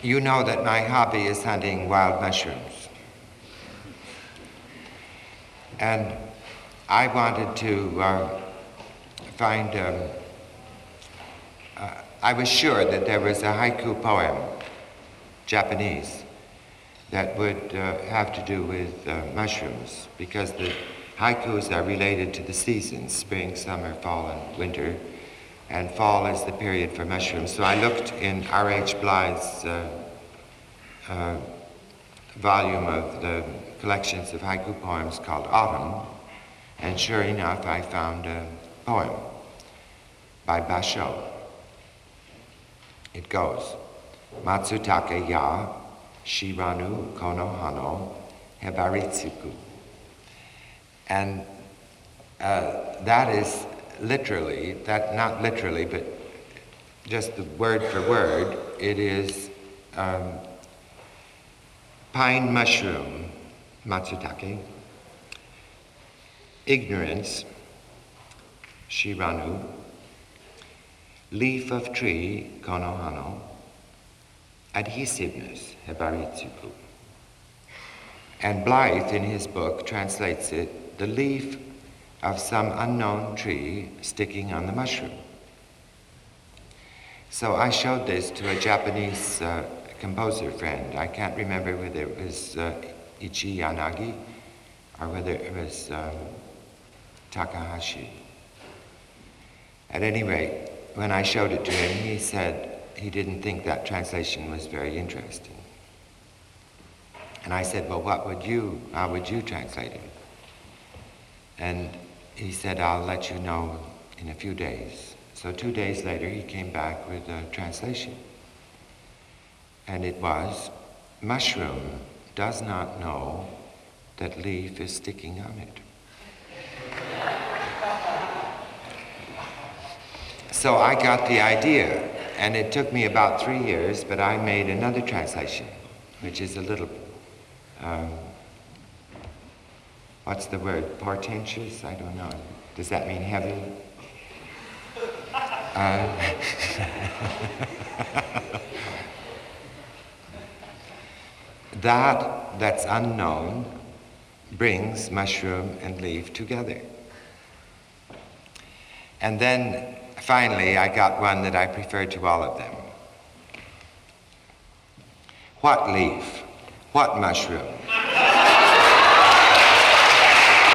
You know that my hobby is hunting wild mushrooms. And I wanted to find, I was sure that there was a haiku poem, Japanese, that would have to do with mushrooms, because the haikus are related to the seasons, spring, summer, fall, and winter. And fall is the period for mushrooms. So I looked in R.H. Blythe's volume of the collections of haiku poems called Autumn, and sure enough, I found a poem by Basho. It goes, Matsutake ya, shiranu kono hano, hebaritsuku. And that is literally, that not literally, but just the word for word, it is pine mushroom, matsutake, ignorance, shiranu, leaf of tree, konohano, adhesiveness, hebaritsuku. And Blythe, in his book, translates it, the leaf of some unknown tree sticking on the mushroom. So I showed this to a Japanese composer friend. I can't remember whether it was Ichi Yanagi or whether it was Takahashi. At any rate, when I showed it to him, he said he didn't think that translation was very interesting. And I said, well, how would you translate it? And he said, I'll let you know in a few days. So 2 days later, he came back with a translation. And it was, mushroom does not know that leaf is sticking on it. So I got the idea, and it took me about 3 years, but I made another translation, which is a little, what's the word, portentous? I don't know. Does that mean heavy? That's unknown brings mushroom and leaf together. And then finally I got one that I preferred to all of them. What leaf? What mushroom?